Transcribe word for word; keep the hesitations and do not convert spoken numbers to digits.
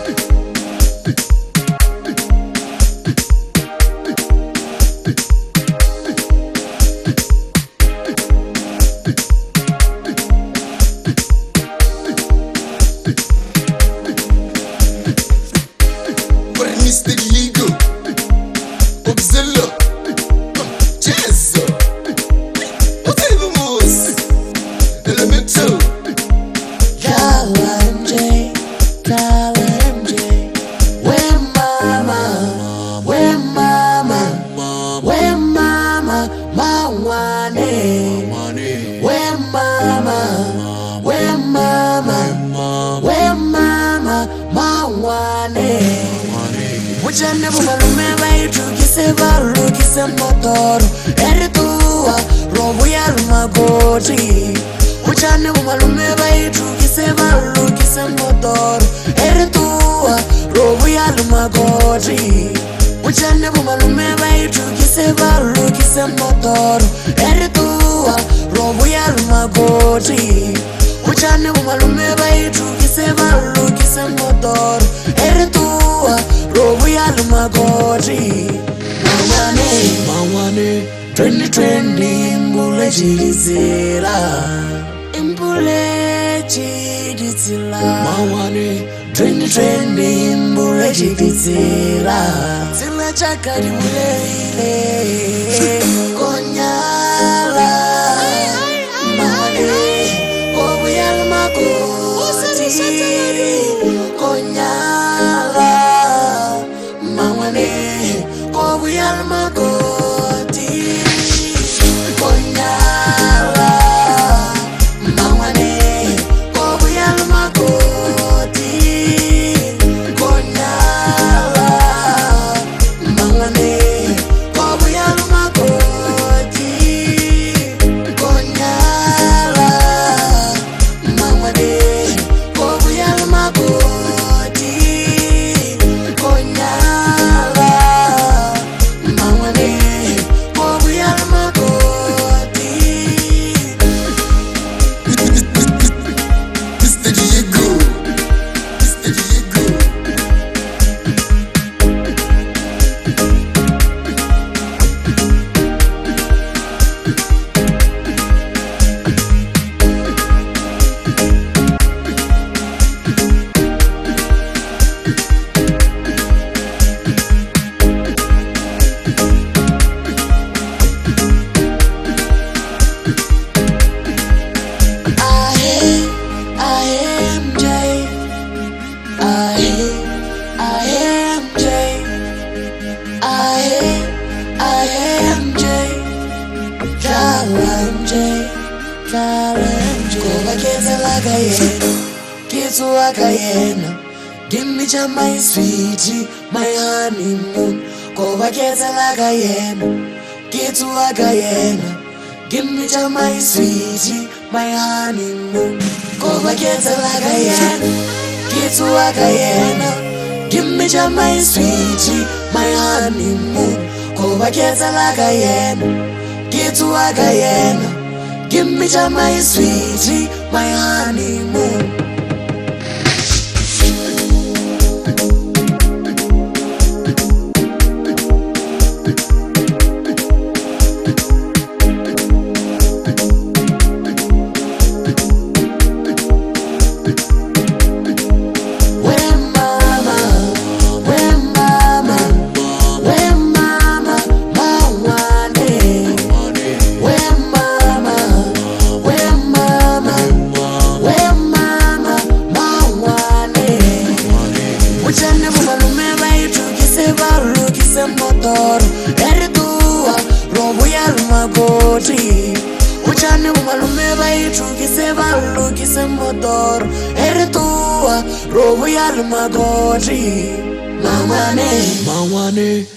Mister Legal, Obzilla, Jazz, whatever moves, Elemental. Kala M J, Kala M J. Where mama, where mama, where mama, Mawane. Where mama, where mama, where mama, Mawane. Uchane bumalume baitu kisevalu kisemotoro Eritua robo ya lumagoti Uchane bumalume baitu kisevalu kisemotoro Eritua robo ya lumagoti Uchane bumalume baitu kisevalu kisemotoro Eritua robo ya lumagoti Uchane bumalume baitu kisevalu kisemotoro Eritua robo ya lumagoti Mawane, Mawane Twenty twenty imbule chidizila Imbule chidizila Mawane Twenty twenty imbule chidizila Zila chakari mulele Konyala Mawane robo ya lumagoti Konyala Mawane, kobu yalmagoti Konyala Mawane, kobu yalmagoti Konyala Mawane, kobu yalmagoti Konyala Mawane, kobu yalmagoti Konyala Give me just my sweetie, my honeymoon. Go back as a lagayena. Get to a gayena. Give me just my sweetie, my honeymoon. Go back as a lagayena. Get to a gayena. Give me just my sweetie, my honeymoon. Go back as a lagayena. Get to a gayena. Give me just my sweetie, my honeymoon. Uchane bumalume baitu kisevalu kisemotoro Eritua robo ya lumagoti Mawane, Mawane